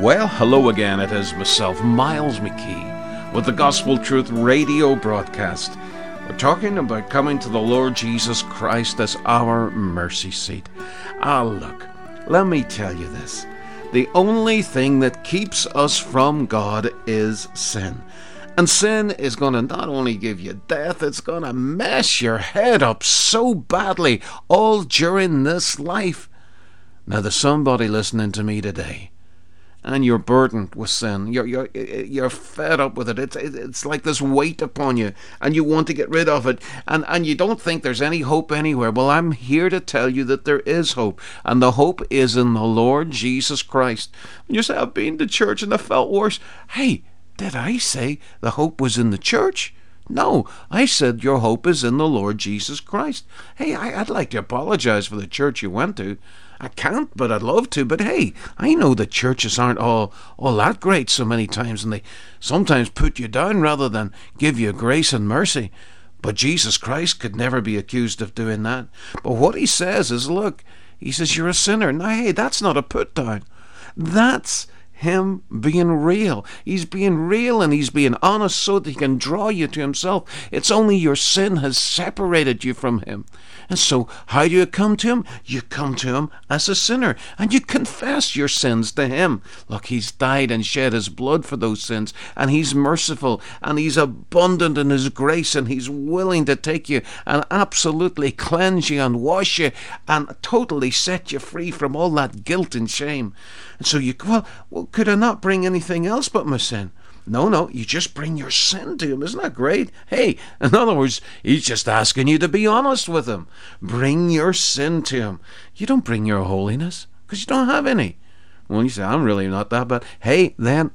Well, hello again. It is myself, Miles McKee, with the Gospel Truth radio broadcast. We're talking about coming to the Lord Jesus Christ as our mercy seat. Look, let me tell you this. The only thing that keeps us from God is sin. And sin is going to not only give you death, it's going to mess your head up so badly all during this life. Now, there's somebody listening to me today, and you're burdened with sin. You're fed up with it. It's like this weight upon you, and you want to get rid of it, and you don't think there's any hope anywhere. Well, I'm here to tell you that there is hope, and the hope is in the Lord Jesus Christ. And you say, I've been to church and I felt worse. Hey, did I say the hope was in the church? No, I said your hope is in the Lord Jesus Christ. Hey, I'd like to apologize for the church you went to. I can't, but I'd love to. But hey, I know that churches aren't all that great so many times, and they sometimes put you down rather than give you grace and mercy. But Jesus Christ could never be accused of doing that. But what he says is, look, he says you're a sinner. Now, hey, that's not a put down. That's him being real. He's being real and he's being honest so that he can draw you to himself. It's only your sin has separated you from him. And so how do you come to him? You come to him as a sinner and you confess your sins to him. Look, he's died and shed his blood for those sins, and he's merciful and he's abundant in his grace, and he's willing to take you and absolutely cleanse you and wash you and totally set you free from all that guilt and shame. And so you, well, could I not bring anything else but my sin? No, you just bring your sin to him. Isn't that great? Hey, in other words, he's just asking you to be honest with him. Bring your sin to him. You don't bring your holiness, because you don't have any. Well, you say, I'm really not that bad. Hey,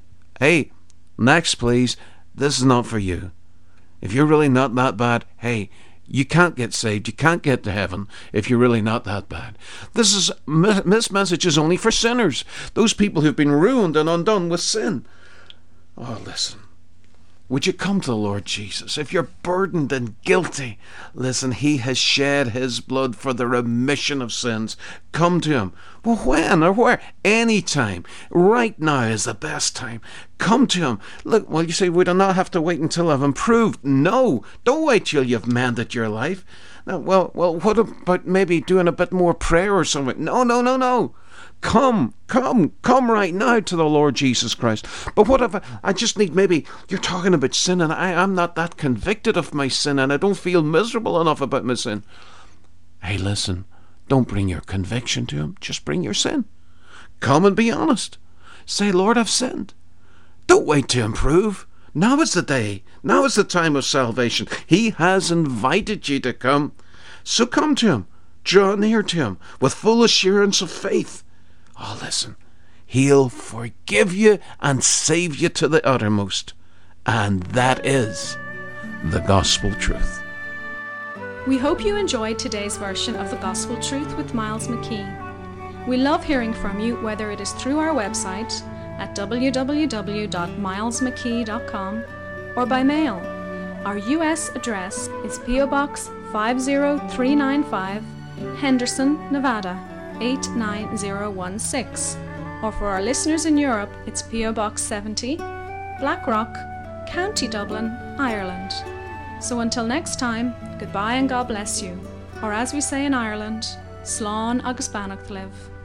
next please. This is not for you. If you're really not that bad, hey, you can't get saved. You can't get to heaven if you're really not that bad. This message is only for sinners. Those people who've been ruined and undone with sin. Oh, listen. Would you come to the Lord Jesus? If you're burdened and guilty, listen, he has shed his blood for the remission of sins. Come to him. Well, when or where? Anytime. Right now is the best time. Come to him. Look, well, you say, we do not have to wait until I've improved. No, don't wait till you've mended your life. Now, well, what about maybe doing a bit more prayer or something? No. Come right now to the Lord Jesus Christ. But what if I just need, maybe you're talking about sin and I'm not that convicted of my sin and I don't feel miserable enough about my sin. Hey, listen, don't bring your conviction to him. Just bring your sin. Come and be honest. Say, Lord, I've sinned. Don't wait to improve. Now is the day. Now is the time of salvation. He has invited you to come. So come to him. Draw near to him with full assurance of faith. Oh, listen, he'll forgive you and save you to the uttermost. And that is the Gospel Truth. We hope you enjoyed today's version of the Gospel Truth with Miles McKee. We love hearing from you, whether it is through our website at www.milesmckee.com or by mail. Our U.S. address is P.O. Box 50395, Henderson, Nevada 89016. Or for our listeners in Europe, it's P.O. Box 70, Blackrock, County Dublin, Ireland. So until next time, goodbye and God bless you. Or as we say in Ireland, Slán agus beannacht libh.